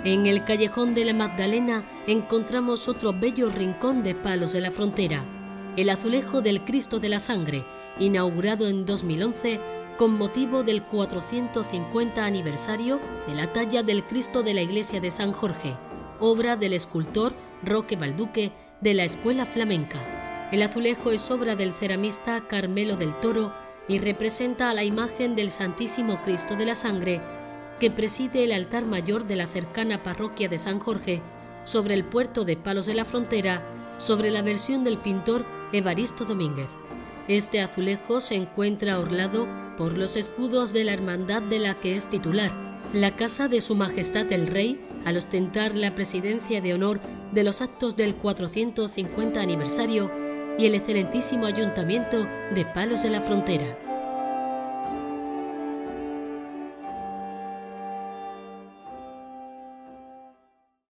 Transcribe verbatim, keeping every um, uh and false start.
En el Callejón de la Magdalena encontramos otro bello rincón de Palos de la Frontera, el azulejo del Cristo de la Sangre, inaugurado en dos mil once con motivo del cuatrocientos cincuenta aniversario de la talla del Cristo de la Iglesia de San Jorge, obra del escultor Roque Balduque de la Escuela Flamenca. El azulejo es obra del ceramista Carmelo del Toro y representa a la imagen del Santísimo Cristo de la Sangre que preside el altar mayor de la cercana parroquia de San Jorge, sobre el puerto de Palos de la Frontera, sobre la versión del pintor Evaristo Domínguez. Este azulejo se encuentra orlado por los escudos de la hermandad de la que es titular, la casa de Su Majestad el Rey, al ostentar la presidencia de honor de los actos del cuatrocientos cincuenta aniversario, y el excelentísimo Ayuntamiento de Palos de la Frontera.